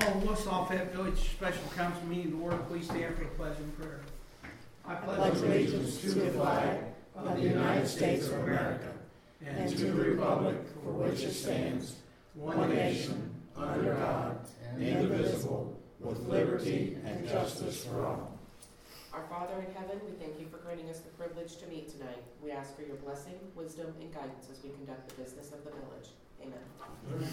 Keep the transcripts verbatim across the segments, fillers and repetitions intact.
Call West Lafayette Village Special Council meeting to order. Please stand for the pledge and prayer. I pledge allegiance to the flag of the United States of America and to the republic for which it stands, one nation, under God, indivisible, with liberty and justice for all. Our Father in heaven, we thank you for granting us the privilege to meet tonight. We ask for your blessing, wisdom, and guidance as we conduct the business of the village. Amen. Amen.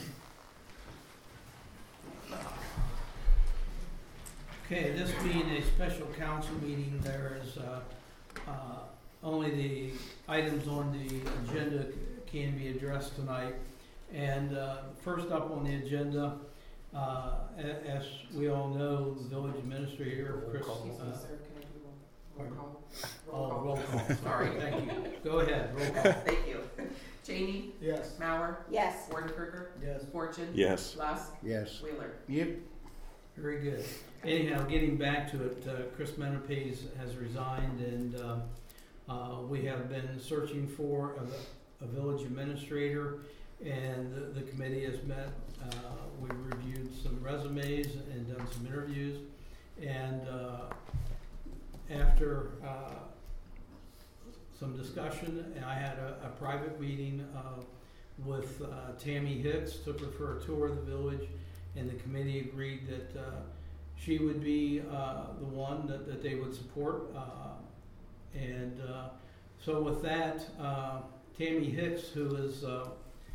Okay, this being a special council meeting, there is uh, uh, only the items on the agenda can be addressed tonight. And uh, first up on the agenda, uh, as we all know, the village administrator, Chris. Excuse me, Uh, sir, can I do a roll call? Roll oh, call. roll call. Sorry, thank you. Go ahead, roll call. Thank you. Cheney? Yes. Mauer? Yes. Wardenkircher? Yes. Fortune? Yes. Lusk? Yes. Wheeler? Yep. Very good. Anyhow, getting back to it, uh, Chris Menopes has resigned, and uh, uh, we have been searching for a, a village administrator, and the, the committee has met. Uh, we reviewed some resumes and done some interviews, and uh, after uh, some discussion, I had a, a private meeting uh, with uh, Tammy Hicks, took her for a tour of the village, and the committee agreed that uh, she would be uh, the one that, that they would support. Uh, and uh, so with that, uh, Tammy Hicks, who is uh,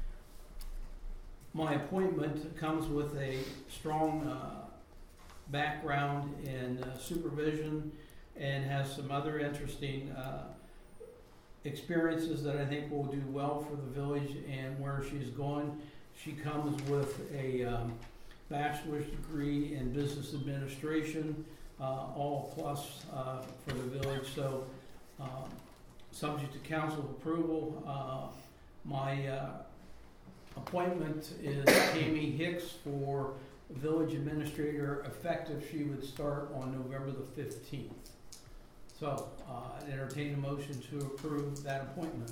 my appointment, comes with a strong uh, background in uh, supervision and has some other interesting uh, experiences that I think will do well for the village and where she's going. She comes with a um, bachelor's degree in business administration, uh, all plus uh, for the village. So, um, subject to council approval, uh, my uh, appointment is Tammy Hicks for village administrator, effective she would start on November the fifteenth. So, uh, I'd entertain a motion to approve that appointment.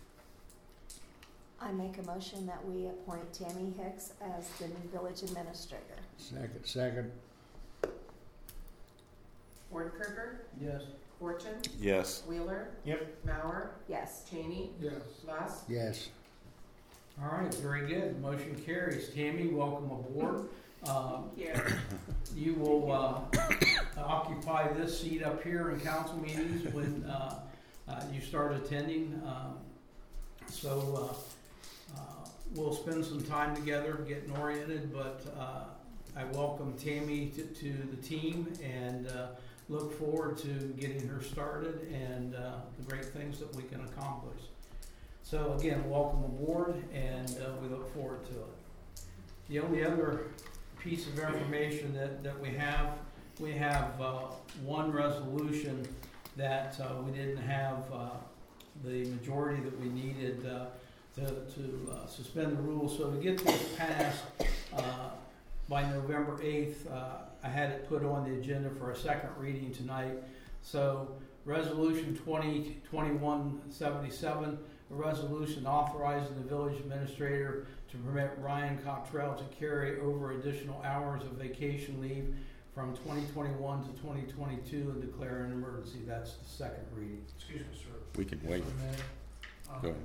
I make a motion that we appoint Tammy Hicks as the new village administrator. Second. Second. Wardenkircher? Yes. Fortune? Yes. Wheeler? Yep. Mauer? Yes. Cheney? Yes. Lusk? Yes. All right, very good. Motion carries. Tammy, welcome aboard. Um, Yeah. You will uh, occupy this seat up here in council meetings when uh, uh, you start attending. Um, so uh, uh, we'll spend some time together getting oriented, but uh, I welcome Tammy to, to the team and uh, look forward to getting her started and uh, the great things that we can accomplish. So again, welcome aboard, and uh, we look forward to it. The only other piece of information that, that we have, we have uh, one resolution that uh, we didn't have uh, the majority that we needed uh, to, to uh, suspend the rules. So to get this passed uh, by November eighth, uh, I had it put on the agenda for a second reading tonight. So Resolution twenty twenty-one seventy-seven, a resolution authorizing the village administrator to permit Ryan Cottrell to carry over additional hours of vacation leave from twenty twenty-one to twenty twenty-two and declare an emergency. That's the second reading. Excuse me, sir. We can wait. Um, Go ahead.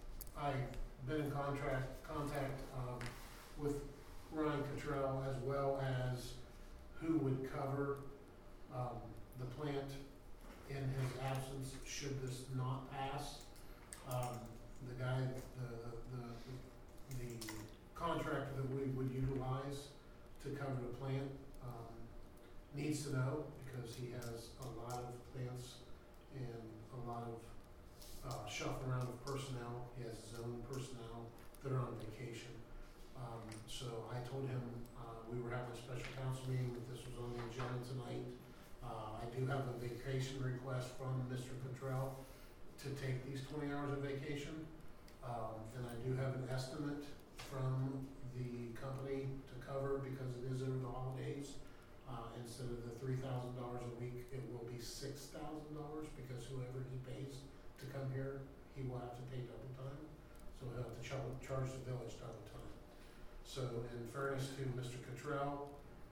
I've been in contract, contact um, with Ryan Cottrell, as well as who would cover um, the plant in his absence should this not pass. Um, the guy, the, the, the, the contractor that we would utilize to cover the plant um, needs to know, because he has a lot of plants and a lot of uh, shuffling around of personnel. He has his own personnel that are on vacation. Um, so I told him uh, we were having a special council meeting, that this was on the agenda tonight. Uh, I do have a vacation request from Mister Cottrell to take these twenty hours of vacation. Um, and I do have an estimate from the company to cover, because it is over the holidays. Uh, instead of the three thousand dollars a week, it will be six thousand dollars, because whoever he pays to come here, he will have to pay double time. So he'll have to ch- charge the village double time. So in fairness to Mister Cottrell,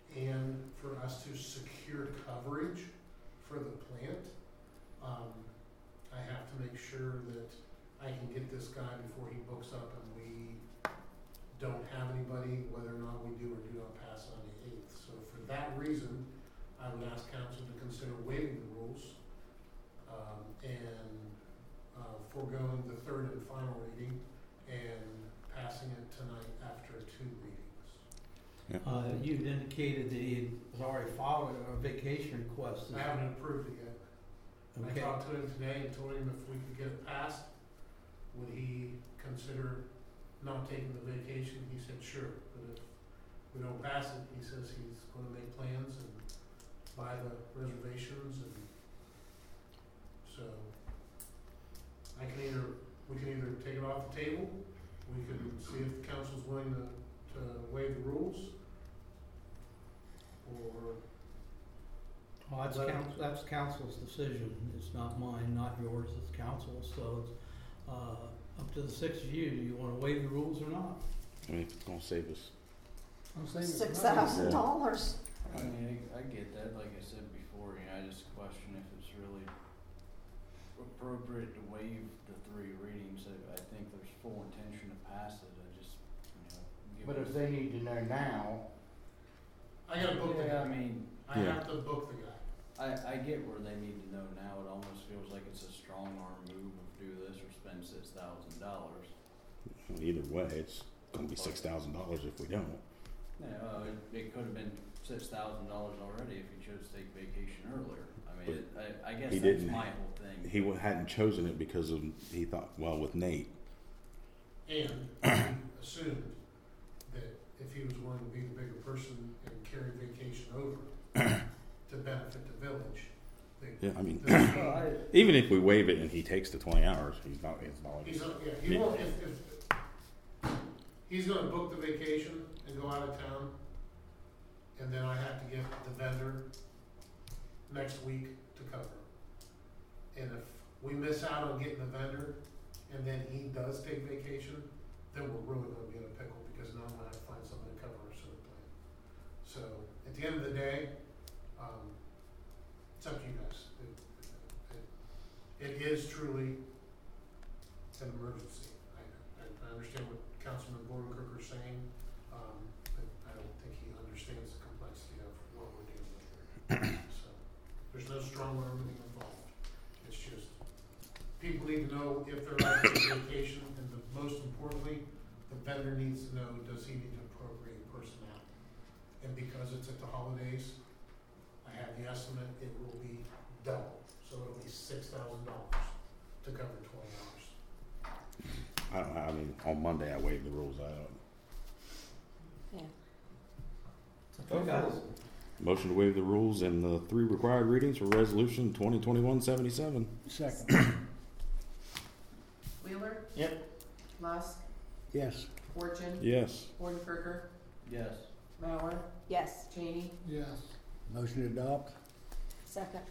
and for us to secure coverage for the plant, um, I have to make sure that I can get this guy before he books up and we don't have anybody, whether or not we do or do not pass on the eighth. So for that reason, I would ask council to consider waiving the rules, um, and, uh, foregoing the third and final reading and passing it tonight after two readings. Uh, you'd indicated that he had already filed a vacation request. I haven't approved it yet. I Okay. talked to him today and told him if we could get it passed, would he consider not taking the vacation? He said, sure, but if we don't pass it, he says he's gonna make plans and buy the reservations, and so I can either, we can either take it off the table, we can see if the council's willing to, to waive the rules, or Well, that's But- council, that's council's decision. It's not mine, not yours, it's council's, so it's, uh, up to the six of you. Do you wanna waive the rules or not? I mean, if it's gonna save us. Six thousand dollars. I mean, I, I get that, like I said before, you know, I just question if it's really appropriate to waive the three readings. I, I think there's full intention to pass it, I just, you know, give But us- if they need to know now, I gotta book the Yeah, I guy. mean, I Yeah. have to book the guy. I, I get where they need to know now, it almost feels like it's a strong arm move of do this or spend six thousand dollars. Either way, it's gonna be six thousand dollars if we don't. You know, it, it could have been six thousand dollars already if he chose to take vacation earlier. I mean, it, I, I guess He that's didn't. my whole thing. He wa- hadn't chosen it because of, he thought, well, with Nate. And he assumed that if he was willing to be the bigger person and carry vacation over to benefit the village, they, Yeah, I mean, the- Well, I, even if we waive it and he takes the twenty hours, he's not, it's not like. he's, not- yeah, he won't, if, if, he's gonna book the vacation and go out of town, and then I have to get the vendor next week to cover. And if we miss out on getting the vendor, and then he does take vacation, then we're really gonna be in a pickle, because now I'm gonna have to find somebody to cover our sewer plant. So, at the end of the day, um, it's up to you guys. It, it, it is truly an emergency. I, I, I understand what Councilman Bordenkirk is saying, um, but I don't think he understands the complexity of what we're dealing with here. So, there's no strong arming involved. It's just, people need to know if they're on vacation, and the, most importantly, the vendor needs to know, does he need to appropriate personnel? And because it's at the holidays, I have the estimate, it will be double, so it'll be six thousand dollars to cover twenty hours. I don't, I mean, on Monday I waived the rules. I don't. Yeah. Okay, guys. Motion to waive the rules and the three required readings for resolution twenty twenty-one seventy-seven. second. Wheeler? Yep. Lusk? Yes. Fortune? Yes. Bordenkirker? yes. Mauer? Yes. Cheney? Yes. Motion to adopt? Second.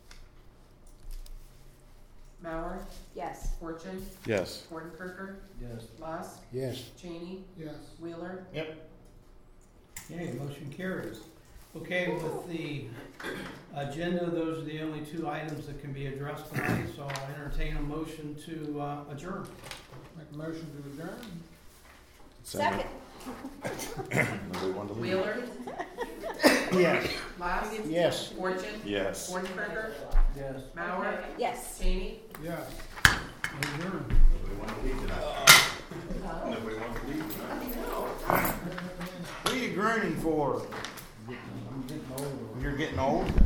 Mauer? Yes. Fortune? Yes. Bordenkirker? Yes. Lusk? Yes. Cheney? Yes. Wheeler? Okay, motion carries. Okay, with the agenda, those are the only two items that can be addressed tonight, so I'll entertain a motion to uh, adjourn. Make a motion to adjourn? Second. Nobody wanted to leave? Wheeler? Yes. Lusk? Yes. Fortune? Yes. Bordenkirker? Yes. Mauer? Yes. Cheney? Yes. Adjourn. Nobody wanted to leave tonight. Nobody wanted to leave tonight. What are you groaning for? I'm getting old. You're getting old?